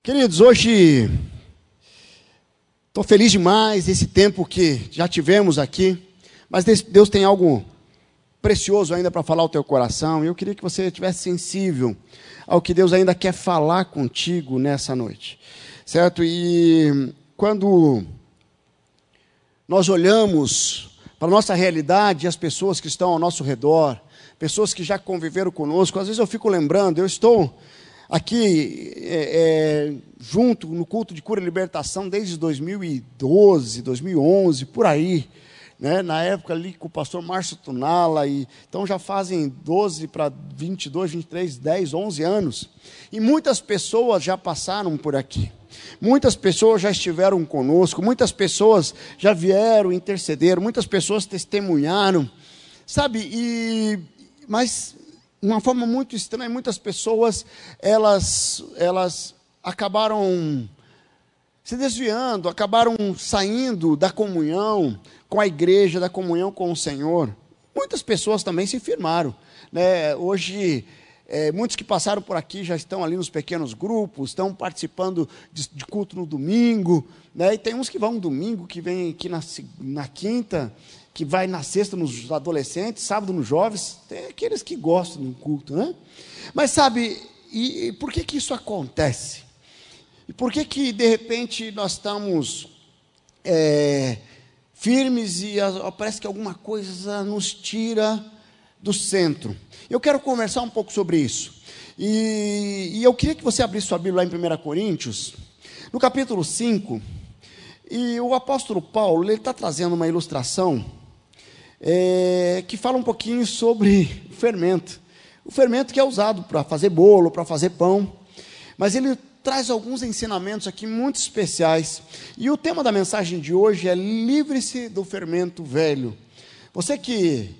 Queridos, hoje estou feliz demais esse tempo que já tivemos aqui, mas Deus tem algo precioso ainda para falar ao teu coração, e eu queria que você estivesse sensível ao que Deus ainda quer falar contigo nessa noite, certo? E quando nós olhamos para a nossa realidade, as pessoas que estão ao nosso redor, pessoas que já conviveram conosco, às vezes eu fico lembrando, eu estou aqui junto no culto de cura e libertação desde 2012, 2011, por aí, né? Na época ali com o pastor Márcio Tunala, então já fazem 12 para 22, 23, 10, 11 anos, e muitas pessoas já passaram por aqui, muitas pessoas já estiveram conosco, muitas pessoas já vieram interceder, muitas pessoas testemunharam, sabe, mas uma forma muito estranha, muitas pessoas, elas acabaram se desviando, acabaram saindo da comunhão com a igreja, da comunhão com o Senhor. Muitas pessoas também se firmaram, né? Hoje, muitos que passaram por aqui já estão ali nos pequenos grupos, estão participando de culto no domingo, né? E tem uns que vão no domingo, que vem aqui na quinta, que vai na sexta nos adolescentes, sábado nos jovens, tem aqueles que gostam do culto, né? Mas sabe, e por que isso acontece? E por que de repente nós estamos firmes e parece que alguma coisa nos tira do centro? Eu quero conversar um pouco sobre isso. E eu queria que você abrisse sua Bíblia lá em 1 Coríntios, no capítulo 5, e o apóstolo Paulo, ele está trazendo uma ilustração que fala um pouquinho sobre fermento. O fermento que é usado para fazer bolo, para fazer pão. Mas ele traz alguns ensinamentos aqui muito especiais. E o tema da mensagem de hoje é: livre-se do fermento velho. Você que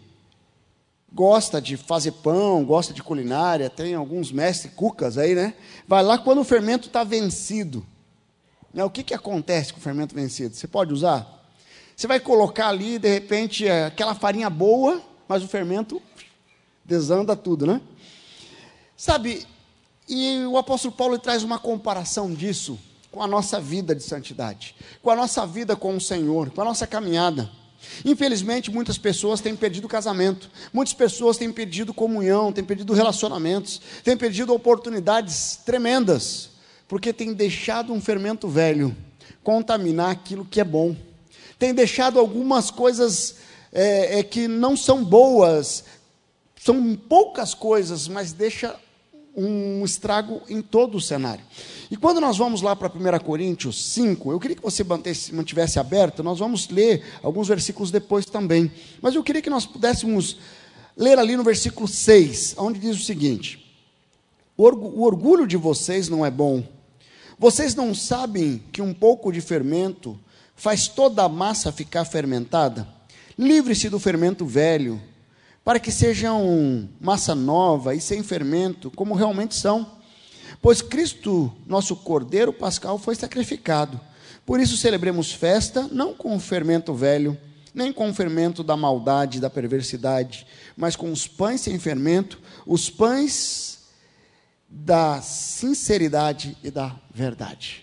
gosta de fazer pão, gosta de culinária, tem alguns mestres cucas aí, né? Vai lá quando o fermento está vencido. Né? O que acontece com o fermento vencido? Você pode usar? Você vai colocar ali, de repente, aquela farinha boa, mas o fermento desanda tudo, né? Sabe, e o apóstolo Paulo traz uma comparação disso com a nossa vida de santidade, com a nossa vida com o Senhor, com a nossa caminhada. Infelizmente, muitas pessoas têm perdido o casamento, muitas pessoas têm perdido comunhão, têm perdido relacionamentos, têm perdido oportunidades tremendas, porque têm deixado um fermento velho contaminar aquilo que é bom. Tem deixado algumas coisas que não são boas, são poucas coisas, mas deixa um estrago em todo o cenário. E quando nós vamos lá para 1 Coríntios 5, eu queria que você mantivesse aberto, nós vamos ler alguns versículos depois também, mas eu queria que nós pudéssemos ler ali no versículo 6, onde diz o seguinte: o orgulho de vocês não é bom, vocês não sabem que um pouco de fermento faz toda a massa ficar fermentada? Livre-se do fermento velho, para que sejam massa nova e sem fermento, como realmente são. Pois Cristo, nosso Cordeiro Pascal, foi sacrificado. Por isso celebremos festa, não com o fermento velho, nem com o fermento da maldade e da perversidade, mas com os pães sem fermento, os pães da sinceridade e da verdade.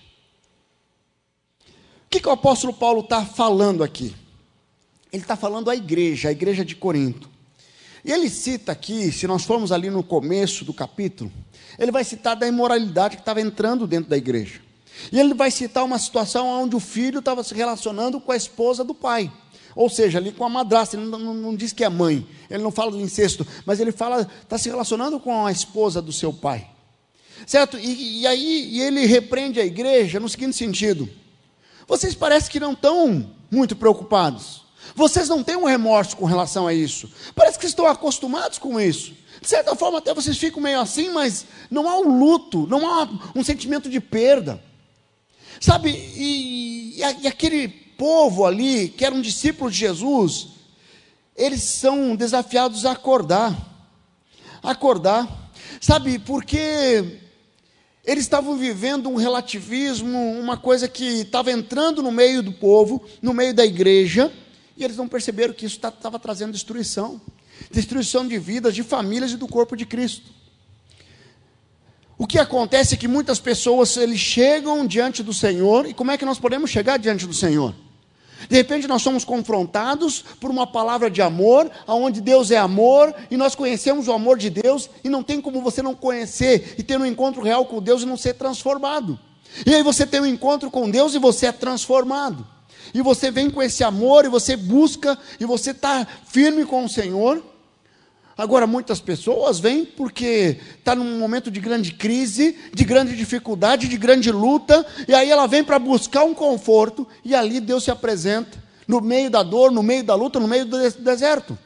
O que o apóstolo Paulo está falando aqui? Ele está falando à igreja, a igreja de Corinto. E ele cita aqui, se nós formos ali no começo do capítulo, ele vai citar da imoralidade que estava entrando dentro da igreja. E ele vai citar uma situação onde o filho estava se relacionando com a esposa do pai. Ou seja, ali com a madrasta. Ele não diz que é mãe, ele não fala do incesto, mas ele fala, está se relacionando com a esposa do seu pai. Certo? E aí ele repreende a igreja no seguinte sentido: vocês parecem que não estão muito preocupados. Vocês não têm um remorso com relação a isso. Parece que estão acostumados com isso. De certa forma, até vocês ficam meio assim, mas não há um luto, não há um sentimento de perda. Sabe, e aquele povo ali, que era um discípulo de Jesus, eles são desafiados a acordar. Sabe, porque eles estavam vivendo um relativismo, uma coisa que estava entrando no meio do povo, no meio da igreja, e eles não perceberam que isso estava trazendo destruição de vidas, de famílias e do corpo de Cristo. O que acontece é que muitas pessoas, eles chegam diante do Senhor, e como é que nós podemos chegar diante do Senhor? De repente nós somos confrontados por uma palavra de amor, aonde Deus é amor, e nós conhecemos o amor de Deus, e não tem como você não conhecer, e ter um encontro real com Deus e não ser transformado. E aí você tem um encontro com Deus e você é transformado, e você vem com esse amor, e você busca, e você está firme com o Senhor. Agora, muitas pessoas vêm porque está num momento de grande crise, de grande dificuldade, de grande luta, e aí ela vem para buscar um conforto, e ali Deus se apresenta, no meio da dor, no meio da luta, no meio do deserto.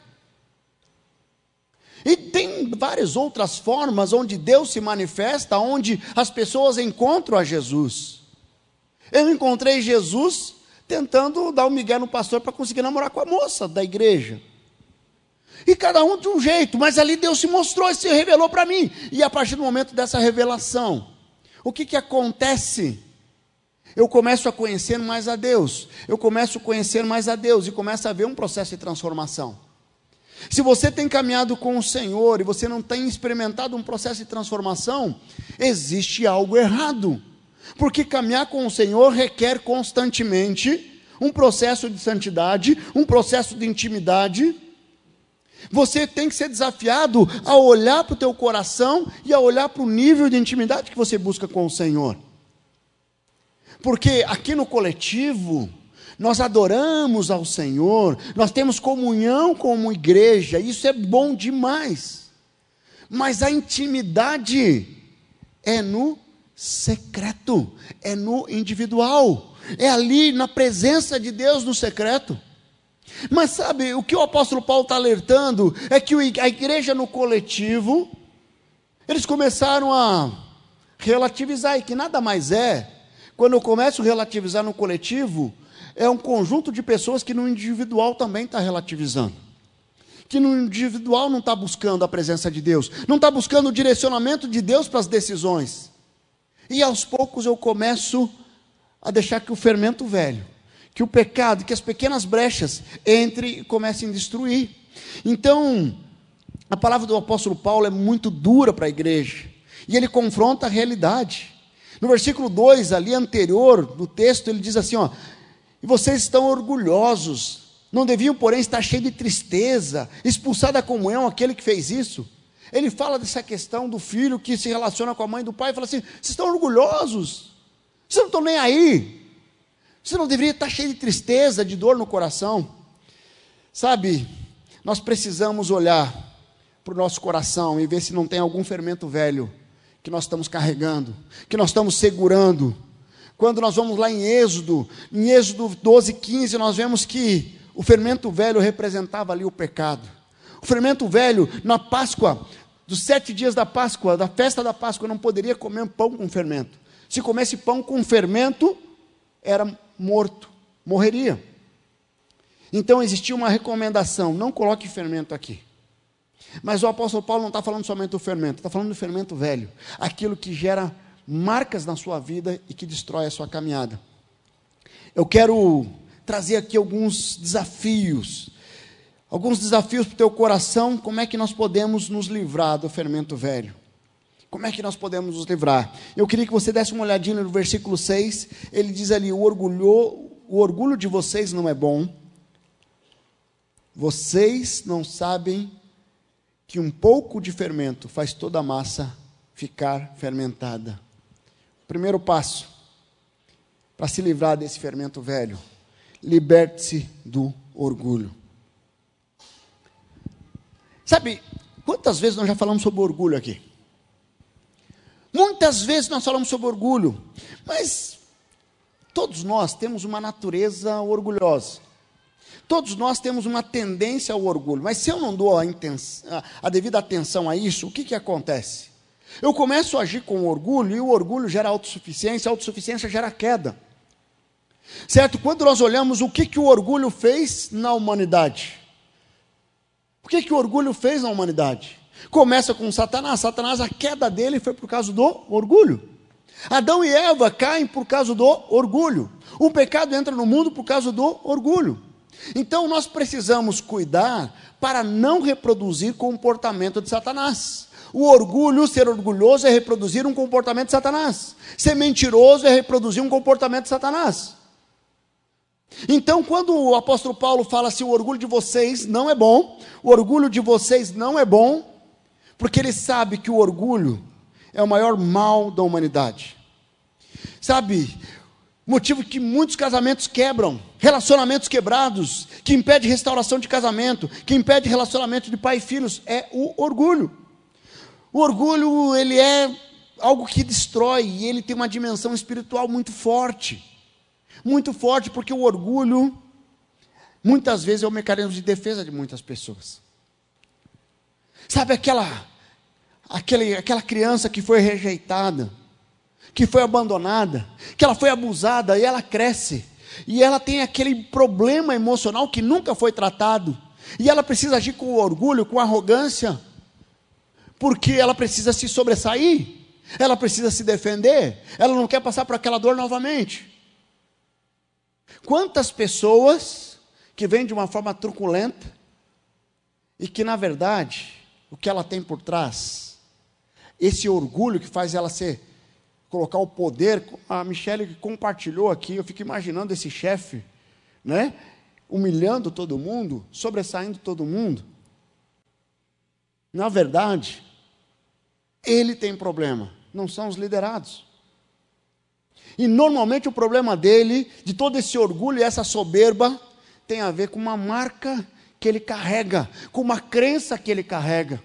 E tem várias outras formas onde Deus se manifesta, onde as pessoas encontram a Jesus. Eu encontrei Jesus tentando dar um migué no pastor para conseguir namorar com a moça da igreja. E cada um de um jeito, mas ali Deus se mostrou e se revelou para mim. E a partir do momento dessa revelação, o que acontece? Eu começo a conhecer mais a Deus, eu começo a conhecer mais a Deus, e começo a ver um processo de transformação. Se você tem caminhado com o Senhor, e você não tem experimentado um processo de transformação, existe algo errado, porque caminhar com o Senhor requer constantemente um processo de santidade, um processo de intimidade. Você tem que ser desafiado a olhar para o teu coração e a olhar para o nível de intimidade que você busca com o Senhor. Porque aqui no coletivo, nós adoramos ao Senhor, nós temos comunhão como igreja, isso é bom demais. Mas a intimidade é no secreto, é no individual, é ali na presença de Deus no secreto. Mas sabe, o que o apóstolo Paulo está alertando é que a igreja no coletivo, eles começaram a relativizar, e que nada mais é, quando eu começo a relativizar no coletivo, é um conjunto de pessoas que no individual também está relativizando, que no individual não está buscando a presença de Deus, não está buscando o direcionamento de Deus para as decisões, e aos poucos eu começo a deixar que o fermento velho, que o pecado, que as pequenas brechas entre e comecem a destruir. Então, a palavra do apóstolo Paulo é muito dura para a igreja, e ele confronta a realidade. No versículo 2, ali anterior, do texto, ele diz assim, e vocês estão orgulhosos, não deviam, porém, estar cheios de tristeza, expulsar da comunhão aquele que fez isso. Ele fala dessa questão do filho que se relaciona com a mãe do pai, e fala assim, vocês estão orgulhosos, vocês não estão nem aí, você não deveria estar cheio de tristeza, de dor no coração. Sabe, nós precisamos olhar para o nosso coração e ver se não tem algum fermento velho que nós estamos carregando, que nós estamos segurando. Quando nós vamos lá em Êxodo 12, 15, nós vemos que o fermento velho representava ali o pecado. O fermento velho, na Páscoa, dos 7 dias da Páscoa, da festa da Páscoa, não poderia comer pão com fermento. Se comesse pão com fermento, era morto, morreria. Então existia uma recomendação, não coloque fermento aqui. Mas o apóstolo Paulo não está falando somente do fermento, está falando do fermento velho, aquilo que gera marcas na sua vida e que destrói a sua caminhada. Eu quero trazer aqui alguns desafios para o teu coração. Como é que nós podemos nos livrar do fermento velho? Como é que nós podemos nos livrar? Eu queria que você desse uma olhadinha no versículo 6, ele diz ali, o orgulho de vocês não é bom, vocês não sabem que um pouco de fermento faz toda a massa ficar fermentada. Primeiro passo, para se livrar desse fermento velho, liberte-se do orgulho. Sabe, quantas vezes nós já falamos sobre orgulho aqui? Muitas vezes nós falamos sobre orgulho, mas todos nós temos uma natureza orgulhosa, todos nós temos uma tendência ao orgulho, mas se eu não dou a devida atenção a isso, o que acontece? Eu começo a agir com orgulho, e o orgulho gera autossuficiência, a autossuficiência gera queda, certo? Quando nós olhamos o que o orgulho fez na humanidade, o que o orgulho fez na humanidade? Começa com Satanás, a queda dele foi por causa do orgulho. Adão e Eva caem por causa do orgulho. O pecado entra no mundo por causa do orgulho. Então nós precisamos cuidar para não reproduzir o comportamento de Satanás. O orgulho, ser orgulhoso, é reproduzir um comportamento de Satanás. Ser mentiroso é reproduzir um comportamento de Satanás. Então, quando o apóstolo Paulo fala assim, o orgulho de vocês não é bom, o orgulho de vocês não é bom, porque ele sabe que o orgulho é o maior mal da humanidade. Sabe, motivo que muitos casamentos quebram, relacionamentos quebrados, que impede restauração de casamento, que impede relacionamento de pai e filhos, é o orgulho. O orgulho, ele é algo que destrói, e ele tem uma dimensão espiritual muito forte, porque o orgulho, muitas vezes, é o mecanismo de defesa de muitas pessoas. Sabe aquela criança que foi rejeitada, que foi abandonada, que ela foi abusada, e ela cresce, e ela tem aquele problema emocional que nunca foi tratado, e ela precisa agir com orgulho, com arrogância, porque ela precisa se sobressair, ela precisa se defender, ela não quer passar por aquela dor novamente. Quantas pessoas que vêm de uma forma truculenta, e que na verdade, o que ela tem por trás, esse orgulho que faz ela colocar o poder, a Michele compartilhou aqui, eu fico imaginando esse chefe, né, humilhando todo mundo, sobressaindo todo mundo. Na verdade, ele tem problema, não são os liderados. E normalmente o problema dele, de todo esse orgulho e essa soberba, tem a ver com uma marca que ele carrega, com uma crença que ele carrega.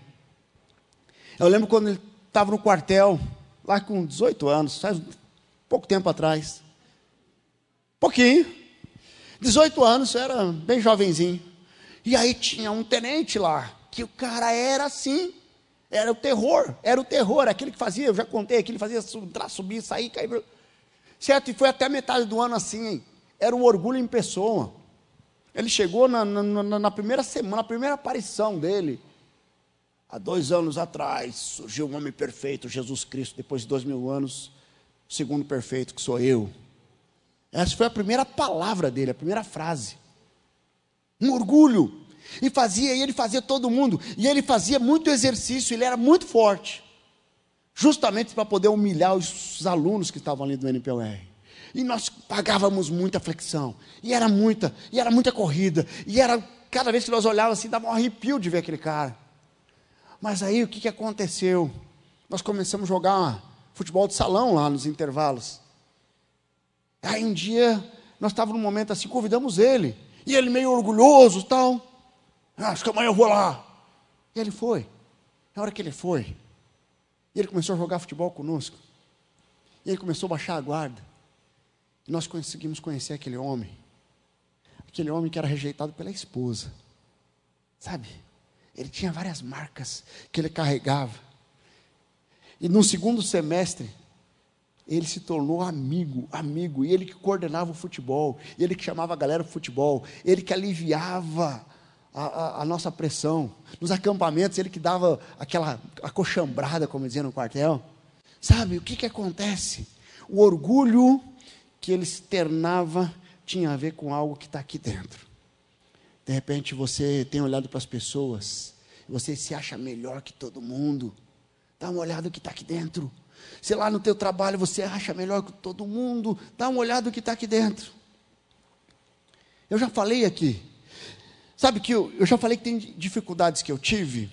Eu lembro quando ele estava no quartel, lá com 18 anos, faz pouco tempo atrás. Pouquinho. 18 anos, eu era bem jovenzinho. E aí tinha um tenente lá, que o cara era assim, era o terror, aquele que fazia, eu já contei, aquele que fazia entrar, subir, sair, cair. Certo? E foi até a metade do ano assim, hein? Era um orgulho em pessoa. Ele chegou na primeira semana, na primeira aparição dele. Há 2 anos atrás, surgiu um homem perfeito, Jesus Cristo, depois de 2000 anos, o segundo perfeito, que sou eu. Essa foi a primeira palavra dele, a primeira frase. Um orgulho. E ele fazia todo mundo, e ele fazia muito exercício, ele era muito forte, justamente para poder humilhar os alunos que estavam ali do NPOR. E nós pagávamos muita flexão, e era muita corrida, e cada vez que nós olhávamos assim, dava um arrepio de ver aquele cara. Mas aí o que aconteceu? Nós começamos a jogar futebol de salão lá nos intervalos. Aí um dia, nós estávamos num momento assim, convidamos ele, e ele meio orgulhoso e tal. Acho que amanhã eu vou lá. E ele foi. Na hora que ele foi, ele começou a jogar futebol conosco. E ele começou a baixar a guarda. E nós conseguimos conhecer aquele homem que era rejeitado pela esposa. Sabe? Ele tinha várias marcas que ele carregava. E no segundo semestre, ele se tornou amigo, e ele que coordenava o futebol, ele que chamava a galera para o futebol, ele que aliviava a nossa pressão. Nos acampamentos, ele que dava aquela acochambrada, como dizia no quartel. Sabe, o que acontece? O orgulho que ele externava tinha a ver com algo que está aqui dentro. De repente, você tem olhado para as pessoas, você se acha melhor que todo mundo. Dá uma olhada no que está aqui dentro. Se lá no teu trabalho você acha melhor que todo mundo, dá uma olhada no que está aqui dentro. Eu já falei aqui, sabe que eu já falei que tem dificuldades que eu tive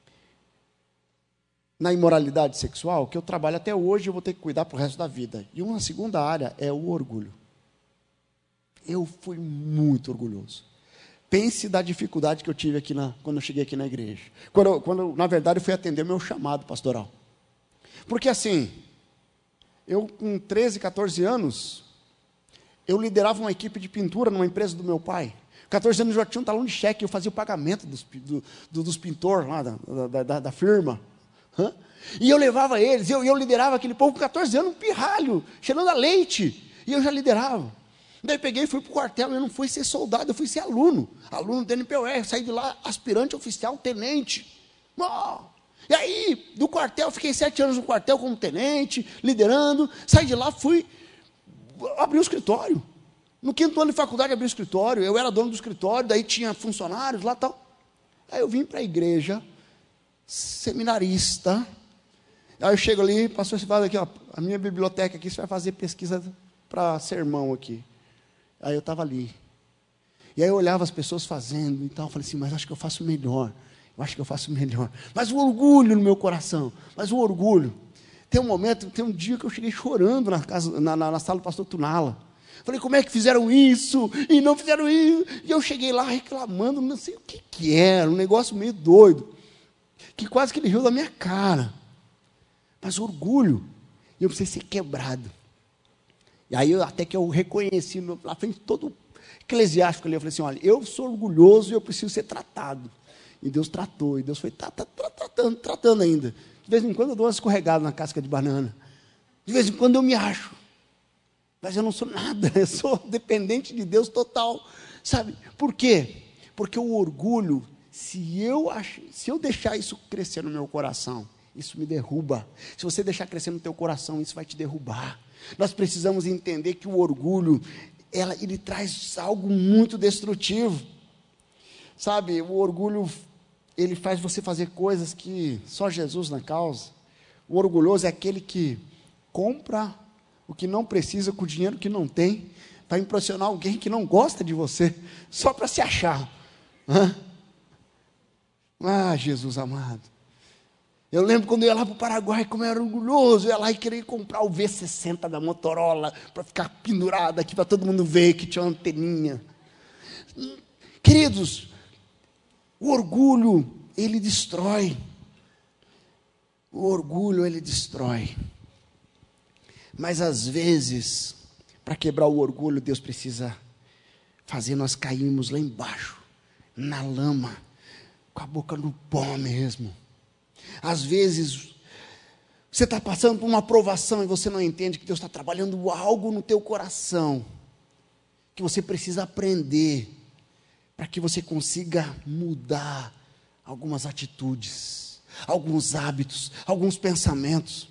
na imoralidade sexual, que eu trabalho até hoje e eu vou ter que cuidar para o resto da vida. E uma segunda área é o orgulho. Eu fui muito orgulhoso. Pense da dificuldade que eu tive aqui quando eu cheguei aqui na igreja. Quando na verdade, eu fui atender o meu chamado pastoral. Porque assim, eu com 13, 14 anos, eu liderava uma equipe de pintura numa empresa do meu pai. 14 anos eu já tinha um talão de cheque, eu fazia o pagamento dos pintores lá, da firma. E eu levava eles, eu liderava aquele povo com 14 anos, um pirralho, cheirando a leite, e eu já liderava. Daí peguei e fui para o quartel, eu não fui ser soldado, eu fui ser aluno do NPOR, saí de lá aspirante oficial, tenente. E aí, do quartel, fiquei 7 anos no quartel como tenente, liderando, saí de lá, fui abrir o escritório. No 5º ano de faculdade, abri o escritório, eu era dono do escritório, daí tinha funcionários lá e tal. Aí eu vim para a igreja, seminarista. Aí eu chego ali, pastor, você fala aqui, ó, a minha biblioteca aqui, você vai fazer pesquisa para sermão aqui. Aí eu estava ali. E aí eu olhava as pessoas fazendo, então eu falei assim, mas acho que eu faço melhor. Eu acho que eu faço melhor. Mas o orgulho no meu coração, mas o orgulho. Tem um dia que eu cheguei chorando na sala do pastor Tunala. Falei, como é que fizeram isso? E não fizeram isso. E eu cheguei lá reclamando, não sei o que era, um negócio meio doido. Que quase que ele riu da minha cara. Mas orgulho, eu precisei ser quebrado. E aí, até que eu reconheci, na frente de todo eclesiástico ali, eu falei assim, olha, eu sou orgulhoso e eu preciso ser tratado. E Deus tratou, e Deus foi tratando ainda. De vez em quando eu dou uma escorregada na casca de banana. De vez em quando eu me acho. Mas eu não sou nada, eu sou dependente de Deus total. Sabe? Por quê? Porque o orgulho, se eu deixar isso crescer no meu coração, isso me derruba. Se você deixar crescer no teu coração, isso vai te derrubar. Nós precisamos entender que o orgulho, ele traz algo muito destrutivo. Sabe, o orgulho, ele faz você fazer coisas que só Jesus na causa. O orgulhoso é aquele que compra o que não precisa com o dinheiro que não tem, para impressionar alguém que não gosta de você, só para se achar. Ah, Jesus amado. Eu lembro quando eu ia lá para o Paraguai, como eu era orgulhoso, eu ia lá e queria comprar o V60 da Motorola, para ficar pendurado aqui, para todo mundo ver que tinha uma anteninha. Queridos, o orgulho, ele destrói. O orgulho, ele destrói. Mas às vezes, para quebrar o orgulho, Deus precisa fazer nós cairmos lá embaixo, na lama, com a boca no pó mesmo. Às vezes, você está passando por uma provação e você não entende que Deus está trabalhando algo no teu coração, que você precisa aprender, para que você consiga mudar algumas atitudes, alguns hábitos, alguns pensamentos.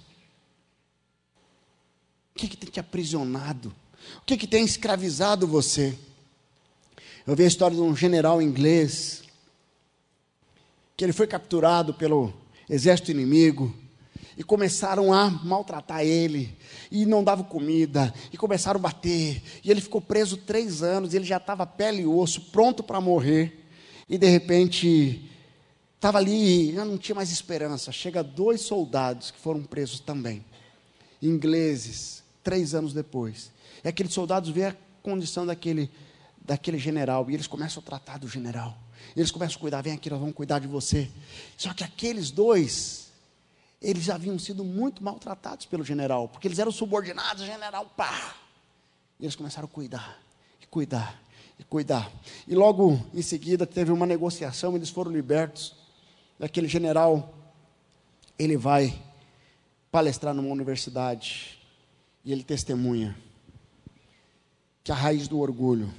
O que tem te aprisionado? O que tem escravizado você? Eu vi a história de um general inglês, que ele foi capturado pelo exército inimigo, e começaram a maltratar ele, e não davam comida, e começaram a bater, e ele ficou preso 3 anos, ele já estava pele e osso, pronto para morrer, e de repente, estava ali, já não tinha mais esperança. Chega 2 soldados que foram presos também, ingleses, 3 anos depois, e aqueles soldados veem a condição daquele general, e eles começam a tratar do general, eles começam a cuidar, vem aqui, nós vamos cuidar de você. Só que aqueles 2, eles já haviam sido muito maltratados pelo general, porque eles eram subordinados, general, pá, e eles começaram a cuidar, e cuidar, e cuidar, e logo em seguida teve uma negociação, eles foram libertos. Aquele general, ele vai palestrar numa universidade, e ele testemunha que a raiz do orgulho,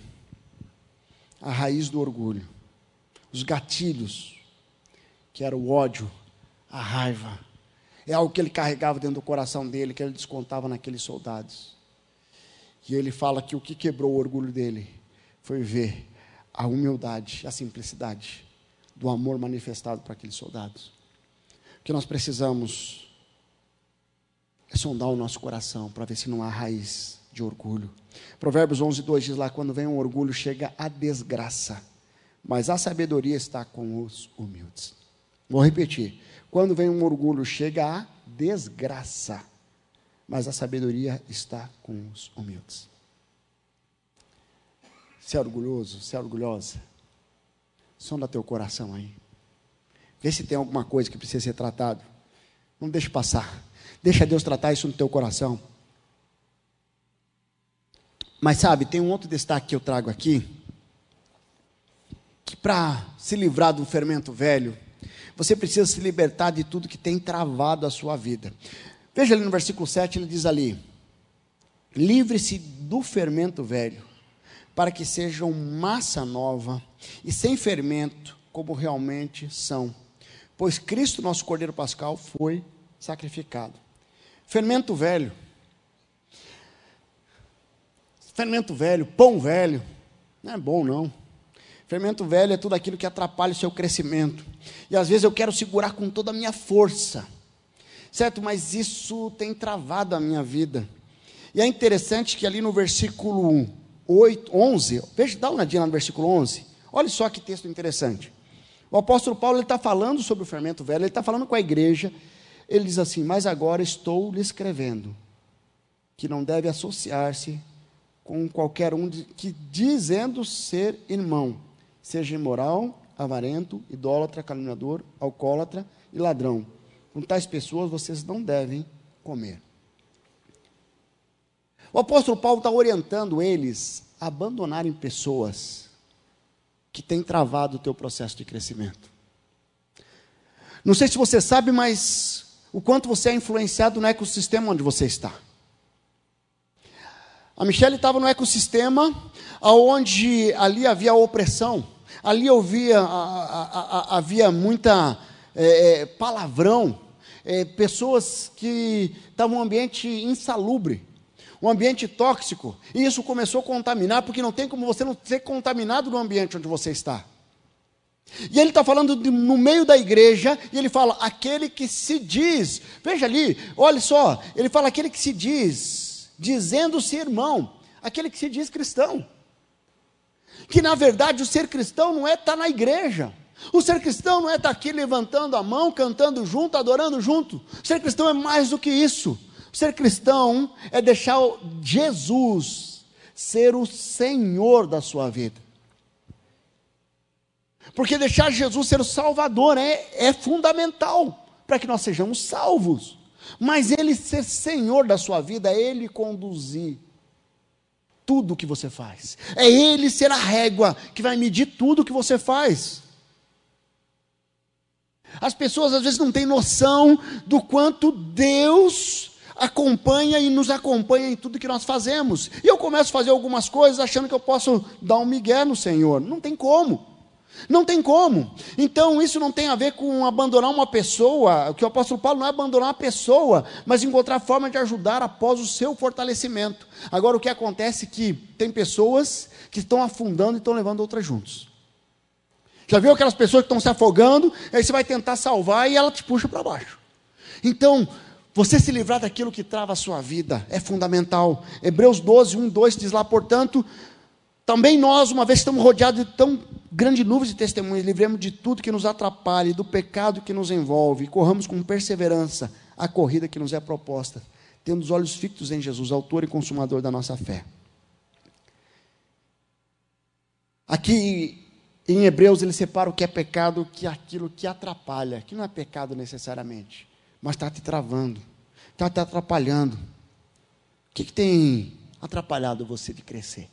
os gatilhos, que era o ódio, a raiva, é algo que ele carregava dentro do coração dele, que ele descontava naqueles soldados. E ele fala que o que quebrou o orgulho dele foi ver a humildade, a simplicidade do amor manifestado para aqueles soldados. O que nós precisamos é sondar o nosso coração para ver se não há raiz de orgulho. Provérbios 11:2 diz lá, quando vem um orgulho chega a desgraça, mas a sabedoria está com os humildes. Vou repetir, quando vem um orgulho chega a desgraça, mas a sabedoria está com os humildes. Você é orgulhoso, você é orgulhosa? Sonda teu coração aí. Vê se tem alguma coisa que precisa ser tratado. Não deixe passar. Deixa Deus tratar isso no teu coração. Mas sabe, tem um outro destaque que eu trago aqui, que para se livrar do fermento velho, você precisa se libertar de tudo que tem travado a sua vida. Veja ali no versículo 7, ele diz ali, livre-se do fermento velho, para que sejam massa nova e sem fermento, como realmente são. Pois Cristo, nosso Cordeiro Pascal, foi sacrificado. Fermento velho, pão velho, não é bom não. Fermento velho é tudo aquilo que atrapalha o seu crescimento. E às vezes eu quero segurar com toda a minha força, certo? Mas isso tem travado a minha vida. E é interessante que ali no versículo 11, veja, dá uma olhadinha lá no versículo 11. Olha só que texto interessante. O apóstolo Paulo está falando sobre o fermento velho, ele está falando com a igreja. Ele diz assim: mas agora estou lhe escrevendo que não deve associar-se com qualquer um que dizendo ser irmão, seja imoral, avarento, idólatra, caluniador, alcoólatra e ladrão. Com tais pessoas vocês não devem comer. O apóstolo Paulo está orientando eles a abandonarem pessoas que têm travado o teu processo de crescimento. Não sei se você sabe, mas o quanto você é influenciado no ecossistema onde você está. A Michelle estava no ecossistema onde ali havia opressão, ali havia muita palavrão, pessoas que estavam em um ambiente insalubre, um ambiente tóxico, e isso começou a contaminar, porque não tem como você não ser contaminado no ambiente onde você está. E ele está falando no meio da igreja, e ele fala, aquele que se diz, veja ali, olha só, ele fala aquele que se diz, dizendo-se irmão, aquele que se diz cristão, que na verdade o ser cristão não é estar na igreja, o ser cristão não é estar aqui levantando a mão, cantando junto, adorando junto, o ser cristão é mais do que isso, o ser cristão é deixar Jesus ser o Senhor da sua vida. Porque deixar Jesus ser o Salvador é fundamental para que nós sejamos salvos. Mas Ele ser Senhor da sua vida, é Ele conduzir tudo o que você faz. É Ele ser a régua que vai medir tudo o que você faz. As pessoas às vezes não têm noção do quanto Deus acompanha e nos acompanha em tudo que nós fazemos. E eu começo a fazer algumas coisas achando que eu posso dar um migué no Senhor. Não tem como. Não tem como. Então isso não tem a ver com abandonar uma pessoa. O que o apóstolo Paulo não é abandonar uma pessoa, mas encontrar forma de ajudar após o seu fortalecimento. Agora o que acontece é que tem pessoas que estão afundando e estão levando outras juntos. Já viu aquelas pessoas que estão se afogando, aí você vai tentar salvar e ela te puxa para baixo. Então, você se livrar daquilo que trava a sua vida é fundamental. Hebreus 12, 1, 2 diz lá, portanto, também nós, uma vez que estamos rodeados de tão grande nuvem de testemunhas, livremos de tudo que nos atrapalhe, do pecado que nos envolve, e corramos com perseverança a corrida que nos é proposta, tendo os olhos fixos em Jesus, autor e consumador da nossa fé. Aqui em Hebreus ele separa o que é pecado, que é aquilo que atrapalha, que não é pecado necessariamente, mas está te travando, está te atrapalhando. O que tem atrapalhado você de crescer?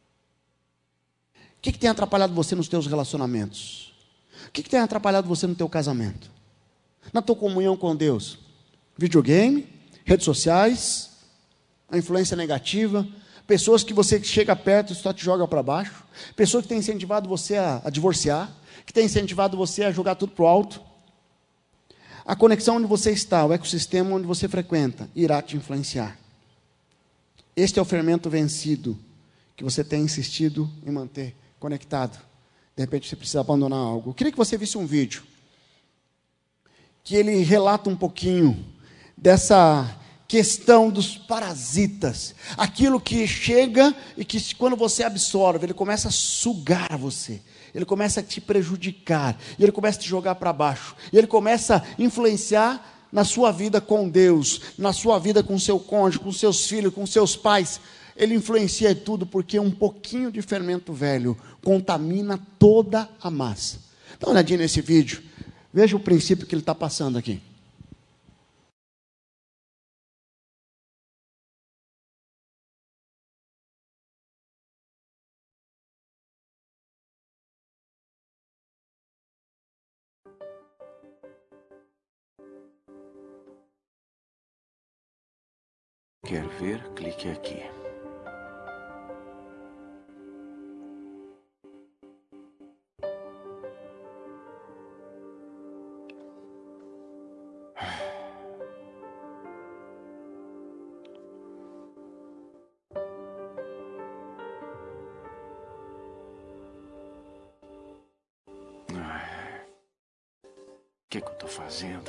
O que tem atrapalhado você nos teus relacionamentos? O que tem atrapalhado você no teu casamento? Na tua comunhão com Deus? Videogame, redes sociais, a influência negativa, pessoas que você chega perto e só te joga para baixo, pessoas que têm incentivado você a divorciar, que têm incentivado você a jogar tudo para o alto. A conexão onde você está, o ecossistema onde você frequenta, irá te influenciar. Este é o fermento vencido que você tem insistido em manter conectado. De repente você precisa abandonar algo. Eu queria que você visse um vídeo que ele relata um pouquinho dessa questão dos parasitas, aquilo que chega e que quando você absorve, ele começa a sugar você, ele começa a te prejudicar, e ele começa a te jogar para baixo, e ele começa a influenciar na sua vida com Deus, na sua vida com seu cônjuge, com seus filhos, com seus pais. Ele influencia tudo, porque um pouquinho de fermento velho contamina toda a massa. Dá uma olhadinha nesse vídeo, veja o princípio que ele está passando aqui. Quer ver? Clique aqui. que eu tô fazendo?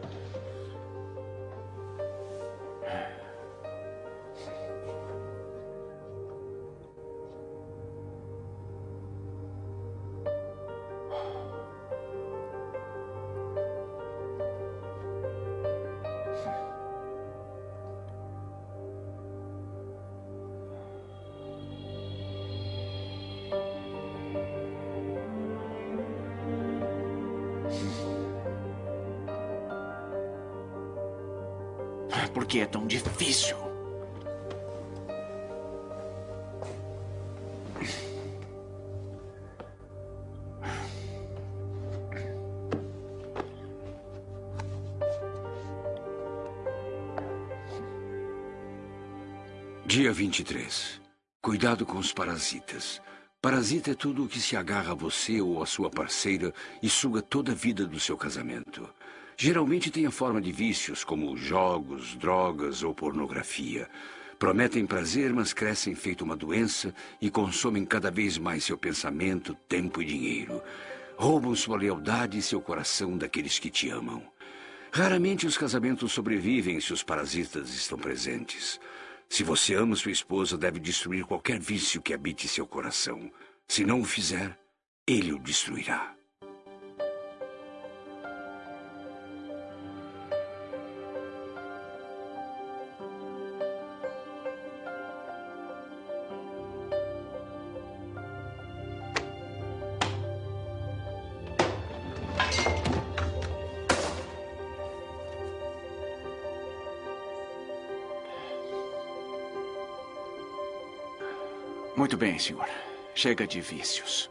Por que é tão difícil? Dia 23. Cuidado com os parasitas. Parasita é tudo o que se agarra a você ou a sua parceira e suga toda a vida do seu casamento. Geralmente tem a forma de vícios, como jogos, drogas ou pornografia. Prometem prazer, mas crescem feito uma doença e consomem cada vez mais seu pensamento, tempo e dinheiro. Roubam sua lealdade e seu coração daqueles que te amam. Raramente os casamentos sobrevivem se os parasitas estão presentes. Se você ama sua esposa, deve destruir qualquer vício que habite seu coração. Se não o fizer, ele o destruirá. Muito bem, senhor. Chega de vícios.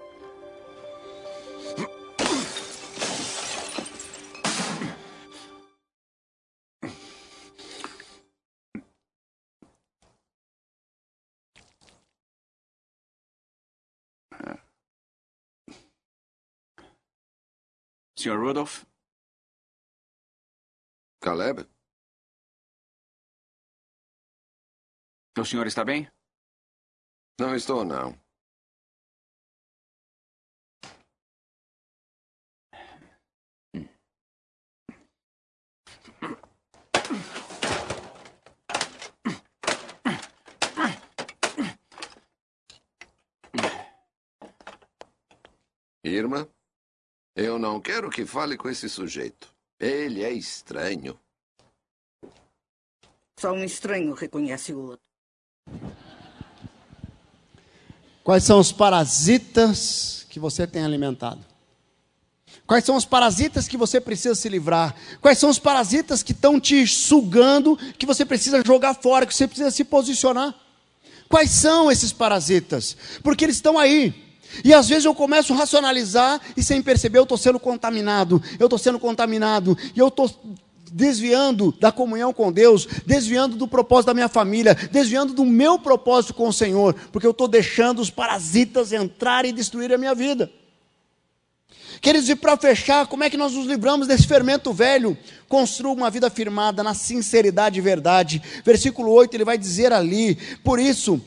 Senhor Rudolph? Caleb? O senhor está bem? Não estou, não. Irmã, eu não quero que fale com esse sujeito. Ele é estranho. Só um estranho reconhece o outro. Quais são os parasitas que você tem alimentado? Quais são os parasitas que você precisa se livrar? Quais são os parasitas que estão te sugando, que você precisa jogar fora, que você precisa se posicionar? Quais são esses parasitas? Porque eles estão aí. E às vezes eu começo a racionalizar e sem perceber eu estou sendo contaminado. E eu estou desviando da comunhão com Deus, desviando do propósito da minha família, desviando do meu propósito com o Senhor, porque eu estou deixando os parasitas entrarem e destruir a minha vida. Queridos, e para fechar, como é que nós nos livramos desse fermento velho? Construa uma vida firmada na sinceridade e verdade. Versículo 8, ele vai dizer ali, por isso,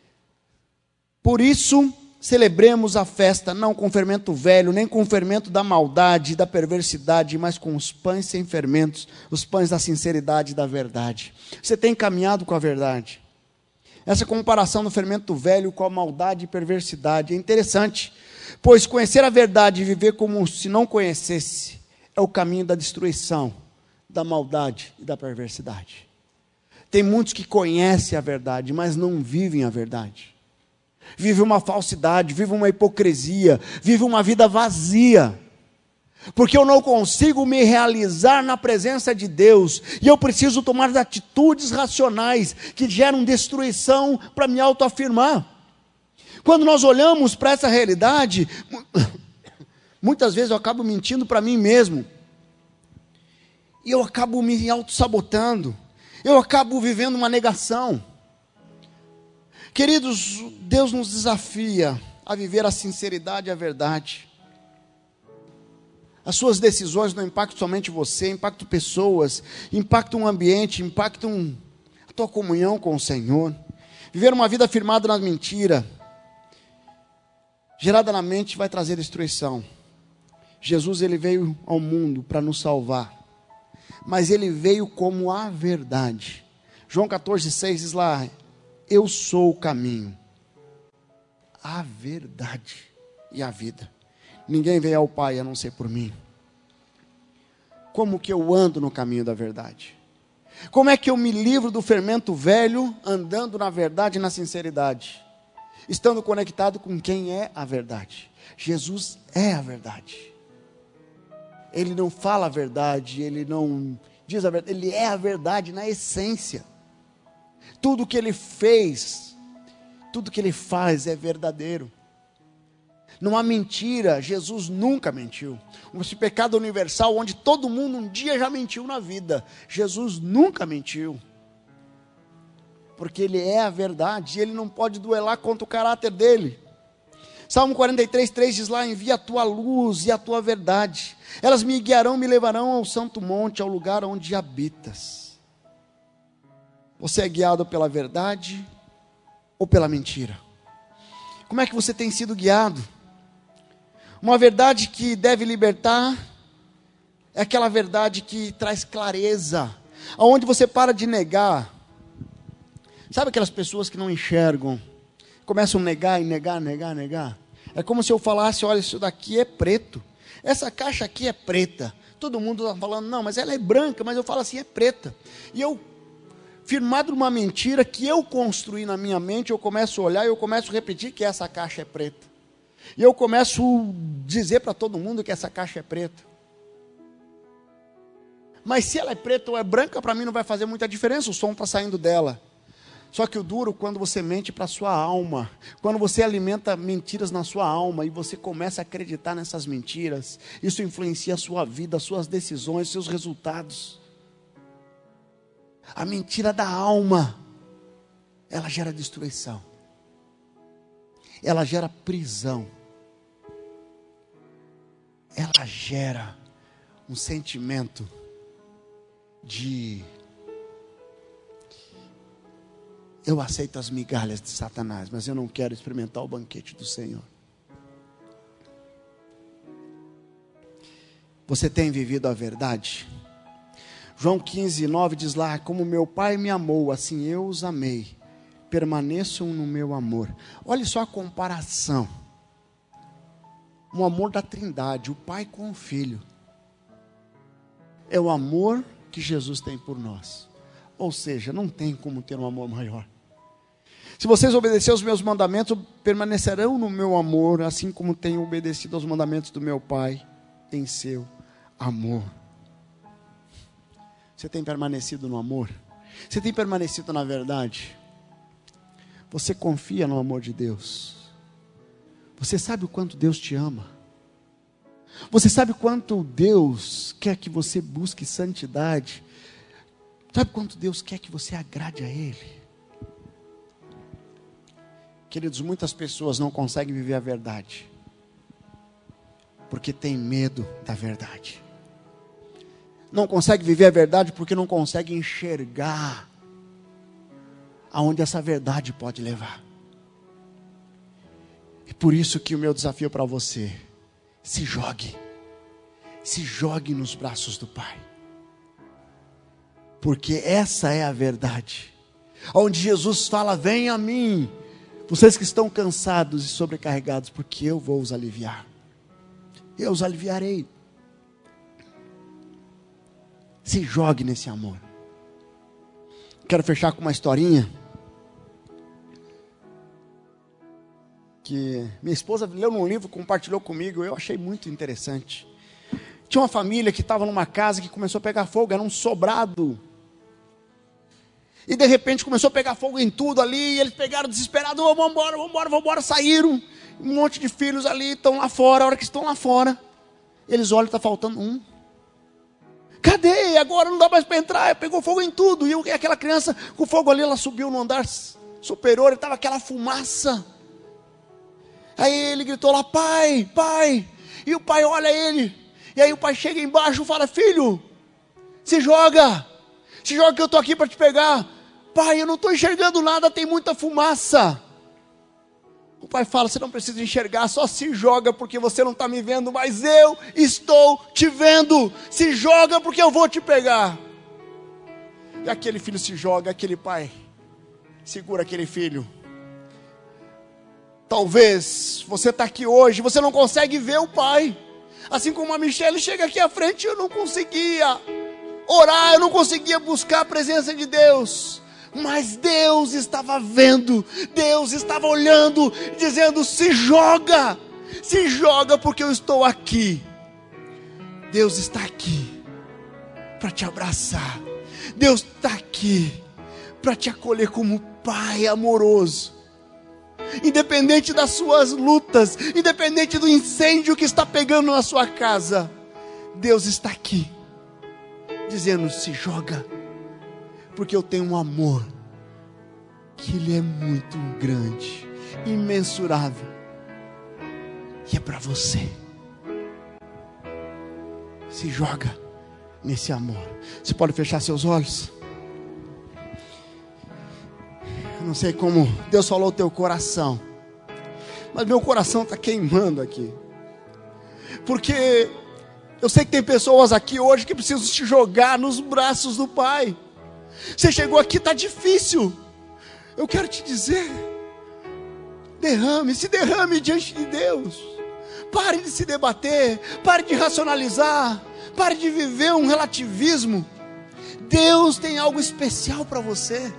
celebremos a festa, não com fermento velho, nem com o fermento da maldade e da perversidade, mas com os pães sem fermentos, os pães da sinceridade e da verdade. Você tem caminhado com a verdade? Essa comparação do fermento velho com a maldade e perversidade é interessante, pois conhecer a verdade e viver como se não conhecesse é o caminho da destruição, da maldade e da perversidade. Tem muitos que conhecem a verdade, mas não vivem a verdade. Vive uma falsidade, vive uma hipocrisia, vive uma vida vazia, porque eu não consigo me realizar na presença de Deus, e eu preciso tomar atitudes racionais, que geram destruição para me autoafirmar. Quando nós olhamos para essa realidade, muitas vezes eu acabo mentindo para mim mesmo, e eu acabo me autossabotando, eu acabo vivendo uma negação. Queridos, Deus nos desafia a viver a sinceridade e a verdade. As suas decisões não impactam somente você, impactam pessoas, impactam o ambiente, impactam a tua comunhão com o Senhor. Viver uma vida firmada na mentira, gerada na mente, vai trazer destruição. Jesus, ele veio ao mundo para nos salvar, mas ele veio como a verdade. João 14,6 diz lá: eu sou o caminho, a verdade e a vida. Ninguém veio ao Pai a não ser por mim. Como que eu ando no caminho da verdade? Como é que eu me livro do fermento velho, andando na verdade e na sinceridade? Estando conectado com quem é a verdade. Jesus é a verdade. Ele não fala a verdade, ele não diz a verdade, ele é a verdade na essência. Tudo que ele fez, tudo que ele faz é verdadeiro. Não há mentira, Jesus nunca mentiu. Esse pecado universal, onde todo mundo um dia já mentiu na vida, Jesus nunca mentiu. Porque ele é a verdade, e ele não pode duelar contra o caráter dele. Salmo 43:3 diz lá: envia a tua luz e a tua verdade, elas me guiarão, me levarão ao santo monte, ao lugar onde habitas. Você é guiado pela verdade ou pela mentira? Como é que você tem sido guiado? Uma verdade que deve libertar é aquela verdade que traz clareza, aonde você para de negar. Sabe aquelas pessoas que não enxergam, começam a negar e negar. É como se eu falasse: olha, isso daqui é preto, essa caixa aqui é preta. Todo mundo está falando: não, mas ela é branca. Mas eu falo assim: é preta. E eu, firmado numa mentira que eu construí na minha mente, eu começo a olhar e eu começo a repetir que essa caixa é preta. E eu começo a dizer para todo mundo que essa caixa é preta. Mas se ela é preta ou é branca, para mim não vai fazer muita diferença, o som está saindo dela. Só que o duro, quando você mente para a sua alma, quando você alimenta mentiras na sua alma, e você começa a acreditar nessas mentiras, isso influencia a sua vida, as suas decisões, seus resultados. A mentira da alma, ela gera destruição, ela gera prisão, ela gera um sentimento de: eu aceito as migalhas de Satanás, mas eu não quero experimentar o banquete do Senhor. Você tem vivido a verdade? João 15:9 diz lá: como meu Pai me amou, assim eu os amei, permaneçam no meu amor. Olha só a comparação, um amor da Trindade, o Pai com o Filho. É o amor que Jesus tem por nós. Ou seja, não tem como ter um amor maior. Se vocês obedecerem aos meus mandamentos, permanecerão no meu amor, assim como tenho obedecido aos mandamentos do meu Pai em seu amor. Você tem permanecido no amor? Você tem permanecido na verdade? Você confia no amor de Deus? Você sabe o quanto Deus te ama? Você sabe o quanto Deus quer que você busque santidade? Sabe quanto Deus quer que você agrade a Ele? Queridos, muitas pessoas não conseguem viver a verdade, porque tem medo da verdade. Não conseguem viver a verdade porque não conseguem enxergar aonde essa verdade pode levar. E por isso que o meu desafio para você: se jogue nos braços do Pai. Porque essa é a verdade, onde Jesus fala: venha a mim, vocês que estão cansados e sobrecarregados, porque eu vou os aliviar. Eu os aliviarei. Se jogue nesse amor. Quero fechar com uma historinha que minha esposa leu num livro, compartilhou comigo, eu achei muito interessante. Tinha uma família que estava numa casa que começou a pegar fogo, era um sobrado. E de repente começou a pegar fogo em tudo ali, e eles pegaram desesperados: vamos embora, saíram. Um monte de filhos ali, estão lá fora. A hora que estão lá fora, eles olham, está faltando um. Cadê? Agora não dá mais para entrar, pegou fogo em tudo. E aquela criança com fogo ali, ela subiu no andar superior, e estava aquela fumaça. Aí ele gritou lá: pai, pai. E o pai olha ele, e aí o pai chega embaixo e fala: filho, se joga que eu estou aqui para te pegar. Pai, eu não estou enxergando nada, tem muita fumaça. pai fala, você não precisa enxergar, só se joga porque você não está me vendo, mas eu estou te vendo. Se joga porque eu vou te pegar. E aquele filho se joga, aquele pai segura aquele filho. Talvez você está aqui hoje, você não consegue ver o pai. Assim como a Michelle chega aqui à frente, eu não conseguia orar, eu não conseguia buscar a presença de Deus. Mas Deus estava vendo, Deus estava olhando, dizendo, se joga porque eu estou aqui. Deus está aqui para te abraçar. Deus está aqui para te acolher como Pai amoroso. Independente das suas lutas, independente do incêndio que está pegando na sua casa, Deus está aqui, dizendo, se joga, porque eu tenho um amor, que Ele é muito grande, imensurável, e é para você. Se joga nesse amor. Você pode fechar seus olhos? Eu não sei como Deus falou o teu coração, mas meu coração está queimando aqui, porque eu sei que tem pessoas aqui hoje que precisam se jogar nos braços do Pai. Você chegou aqui, está difícil. Eu quero te dizer, se derrame diante de Deus. Pare de se debater, pare de racionalizar, pare de viver um relativismo. Deus tem algo especial para você.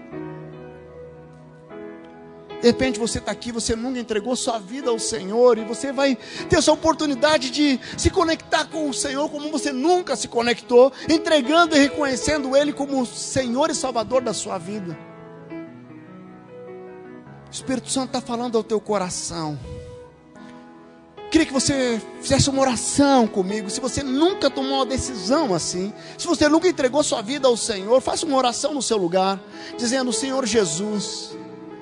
De repente você está aqui, você nunca entregou sua vida ao Senhor, e você vai ter essa oportunidade de se conectar com o Senhor como você nunca se conectou, entregando e reconhecendo Ele como Senhor e Salvador da sua vida. O Espírito Santo está falando ao teu coração. Queria que você fizesse uma oração comigo. Se você nunca tomou uma decisão assim, se você nunca entregou sua vida ao Senhor, faça uma oração no seu lugar, dizendo, Senhor Jesus,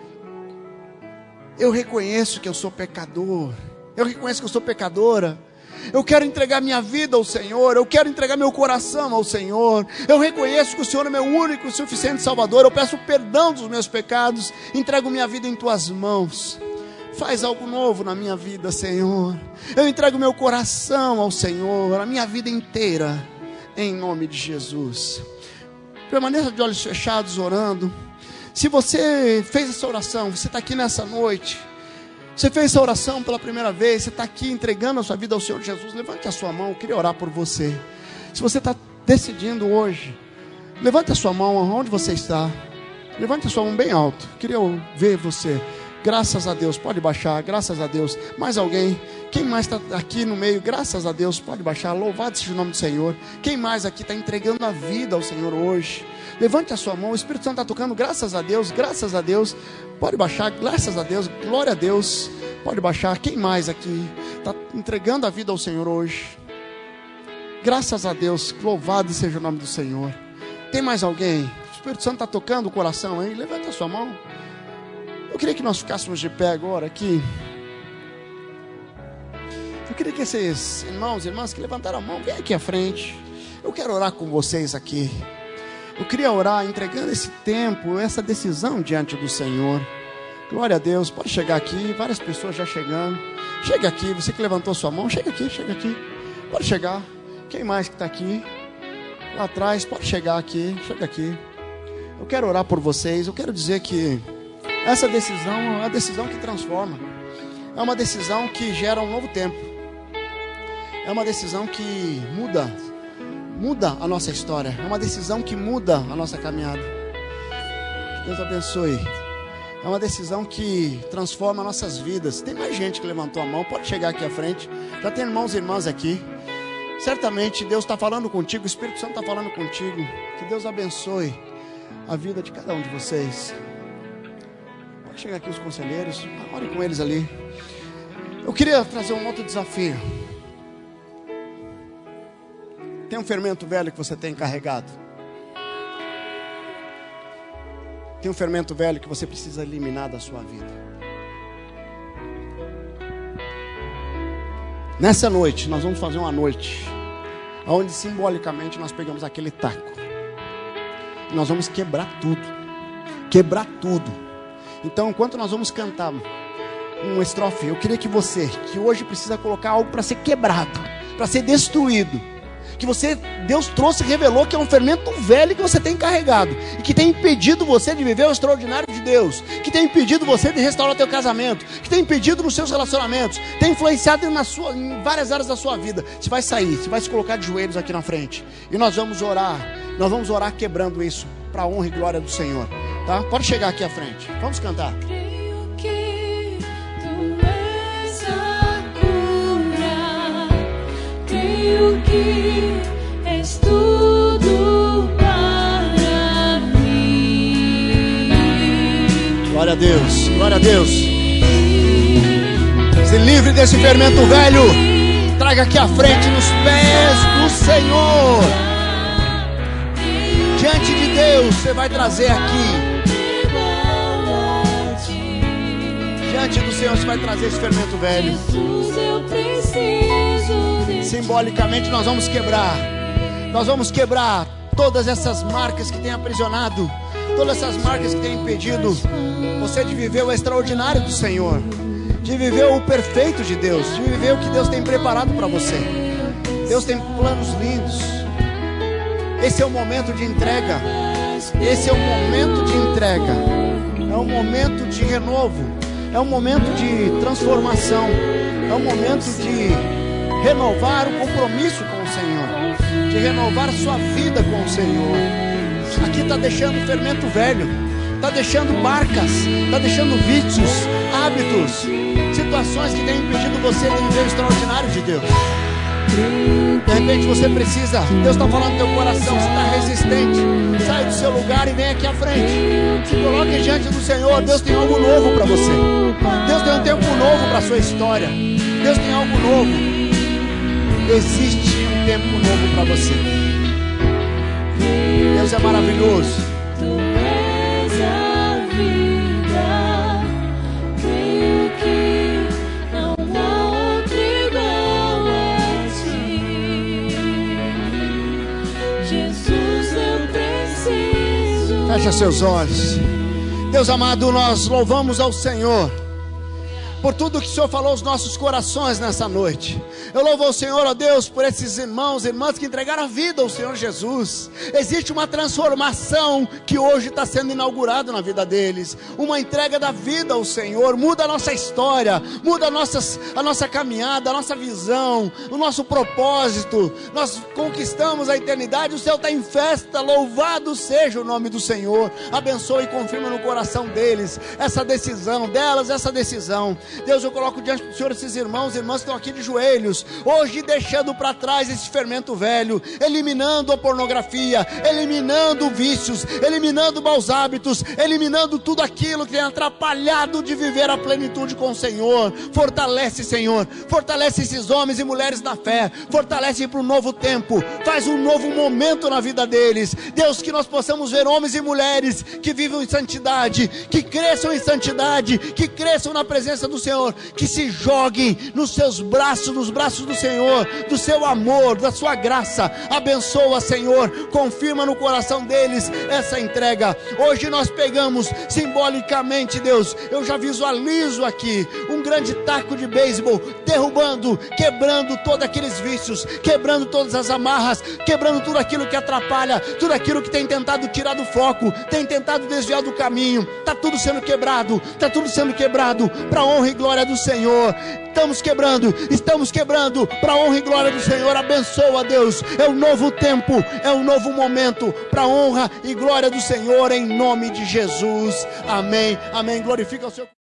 eu reconheço que eu sou pecador, eu reconheço que eu sou pecadora, eu quero entregar minha vida ao Senhor, eu quero entregar meu coração ao Senhor, eu reconheço que o Senhor é meu único e suficiente Salvador, eu peço perdão dos meus pecados, entrego minha vida em Tuas mãos, faz algo novo na minha vida, Senhor, eu entrego meu coração ao Senhor, a minha vida inteira, em nome de Jesus. Permaneça de olhos fechados orando. Se você fez essa oração, você está aqui nessa noite, você fez essa oração pela primeira vez, você está aqui entregando a sua vida ao Senhor Jesus, levante a sua mão, eu queria orar por você. Se você está decidindo hoje, levante a sua mão onde você está, levante a sua mão bem alto, eu queria ver você. Graças a Deus, pode baixar, graças a Deus. Mais alguém? Quem mais está aqui no meio? Graças a Deus, pode baixar, louvado seja o nome do Senhor. Quem mais aqui está entregando a vida ao Senhor hoje? Levante a sua mão, o Espírito Santo está tocando, graças a Deus, pode baixar, graças a Deus, glória a Deus, pode baixar. Quem mais aqui está entregando a vida ao Senhor hoje? Graças a Deus, louvado seja o nome do Senhor. Tem mais alguém? O Espírito Santo está tocando o coração, hein? Levante a sua mão. Eu queria que nós ficássemos de pé agora aqui. Eu queria que esses irmãos e irmãs que levantaram a mão, venham aqui à frente. Eu quero orar com vocês aqui. Eu queria orar entregando esse tempo, essa decisão diante do Senhor. Glória a Deus, pode chegar aqui, várias pessoas já chegando. Chega aqui, você que levantou sua mão, chega aqui. Pode chegar. Quem mais que está aqui? Lá atrás, pode chegar aqui, chega aqui. Eu quero orar por vocês, eu quero dizer que essa decisão é uma decisão que transforma. É uma decisão que gera um novo tempo. É uma decisão que muda a nossa história. É uma decisão que muda a nossa caminhada. Que Deus abençoe. É uma decisão que transforma nossas vidas. Tem mais gente que levantou a mão, pode chegar aqui à frente. Já tem irmãos e irmãs aqui. Certamente Deus está falando contigo, o Espírito Santo está falando contigo. Que Deus abençoe a vida de cada um de vocês. Pode chegar aqui os conselheiros, ore com eles ali. Eu queria trazer um outro desafio. Tem um fermento velho que você tem carregado. Tem um fermento velho que você precisa eliminar da sua vida. Nessa noite, nós vamos fazer uma noite onde simbolicamente nós pegamos aquele taco. E nós vamos quebrar tudo. Então, enquanto nós vamos cantar uma estrofe. Eu queria que você, que hoje precisa colocar algo para ser quebrado, para ser destruído, que Deus trouxe e revelou que é um fermento velho que você tem carregado e que tem impedido você de viver o extraordinário de Deus, que tem impedido você de restaurar o teu casamento, que tem impedido nos seus relacionamentos, tem influenciado em várias áreas da sua vida. Você vai sair, você vai se colocar de joelhos aqui na frente e nós vamos orar quebrando isso para a honra e glória do Senhor, tá? Pode chegar aqui à frente, vamos cantar. Que és tudo para mim. Glória a Deus, glória a Deus. Se livre desse fermento velho, traga aqui à frente nos pés do Senhor. Diante de Deus, você vai trazer aqui. Diante do Senhor, você vai trazer esse fermento velho. Jesus, eu preciso. Simbolicamente nós vamos quebrar todas essas marcas que têm aprisionado, todas essas marcas que têm impedido você de viver o extraordinário do Senhor, de viver o perfeito de Deus, de viver o que Deus tem preparado para você. Deus tem planos lindos. Esse é o momento de entrega. Esse é o momento de entrega. É um momento de renovo. É um momento de transformação. É um momento de renovar o compromisso com o Senhor, de renovar a sua vida com o Senhor. Aqui está deixando fermento velho, está deixando marcas, está deixando vícios, hábitos, situações que têm impedido você de viver o extraordinário de Deus. De repente você precisa, Deus está falando no teu coração, você está resistente, sai do seu lugar e vem aqui à frente, se coloque diante do Senhor. Deus tem algo novo para você, Deus tem um tempo novo para a sua história, Deus tem algo novo. Existe um tempo novo para você. Deus é maravilhoso. Tu és a vida, creio que não há outro igual a ti. Jesus, eu preciso. Fecha seus olhos. Deus amado, nós louvamos ao Senhor por tudo que o Senhor falou aos nossos corações nessa noite. Eu louvo ao Senhor, ó Deus, por esses irmãos e irmãs que entregaram a vida ao Senhor Jesus. Existe uma transformação que hoje está sendo inaugurada na vida deles. Uma entrega da vida ao Senhor. Muda a nossa história, muda a nossa caminhada, a nossa visão, o nosso propósito. Nós conquistamos a eternidade, o céu está em festa. Louvado seja o nome do Senhor. Abençoe e confirma no coração deles essa decisão, essa decisão. Deus, eu coloco diante do Senhor esses irmãos e irmãs que estão aqui de joelhos, hoje deixando para trás esse fermento velho, eliminando a pornografia, eliminando vícios, eliminando maus hábitos, eliminando tudo aquilo que tem atrapalhado de viver a plenitude com o Senhor. Fortalece, Senhor, fortalece esses homens e mulheres na fé, fortalece para um novo tempo, faz um novo momento na vida deles. Deus, que nós possamos ver homens e mulheres que vivam em santidade, que cresçam em santidade, que cresçam na presença do Senhor, que se joguem nos seus braços, nos braços do Senhor, do seu amor, da sua graça. Abençoa, Senhor, confirma no coração deles essa entrega. Hoje nós pegamos simbolicamente, Deus, eu já visualizo aqui um grande taco de beisebol, derrubando, quebrando todos aqueles vícios, quebrando todas as amarras, quebrando tudo aquilo que atrapalha, tudo aquilo que tem tentado tirar do foco, tem tentado desviar do caminho. Está tudo sendo quebrado, está tudo sendo quebrado para a honra e glória do Senhor. Estamos quebrando para a honra e glória do Senhor. Abençoa, Deus, é um novo tempo, é um novo momento para a honra e glória do Senhor, em nome de Jesus. Amém, amém. Glorifica o Senhor.